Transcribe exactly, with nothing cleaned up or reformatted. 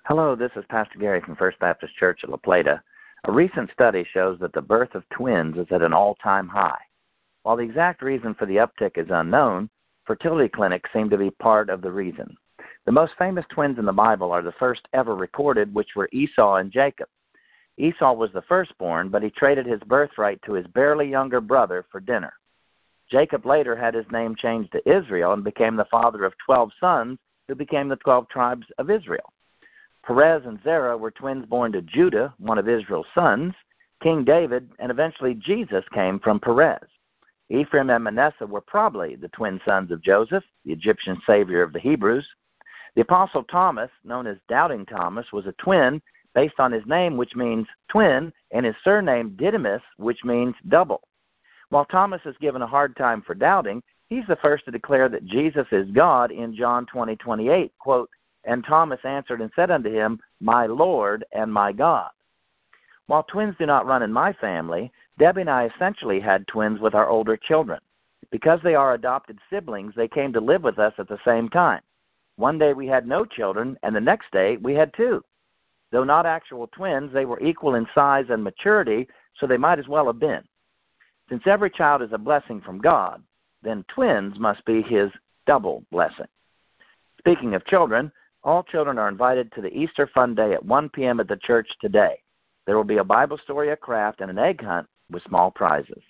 Hello, this is Pastor Gary from First Baptist Church at La Plata. A recent study shows that the birth of twins is at an all-time high. While the exact reason for the uptick is unknown, fertility clinics seem to be part of the reason. The most famous twins in the Bible are the first ever recorded, which were Esau and Jacob. Esau was the firstborn, but he traded his birthright to his barely younger brother for dinner. Jacob later had his name changed to Israel and became the father of twelve sons who became the twelve tribes of Israel. Perez and Zerah were twins born to Judah, one of Israel's sons. King David and eventually Jesus came from Perez. Ephraim and Manasseh were probably the twin sons of Joseph, the Egyptian savior of the Hebrews. The Apostle Thomas, known as Doubting Thomas, was a twin based on his name, which means twin, and his surname Didymus, which means double. While Thomas is given a hard time for doubting, he's the first to declare that Jesus is God in John twenty twenty-eight, quote, "And Thomas answered and said unto him, My Lord and my God." While twins do not run in my family, Debbie and I essentially had twins with our older children. Because they are adopted siblings, they came to live with us at the same time. One day we had no children, and the next day we had two. Though not actual twins, they were equal in size and maturity, so they might as well have been. Since every child is a blessing from God, then twins must be his double blessing. Speaking of children, all children are invited to the Easter Fun Day at one p.m. at the church today. There will be a Bible story, a craft, and an egg hunt with small prizes.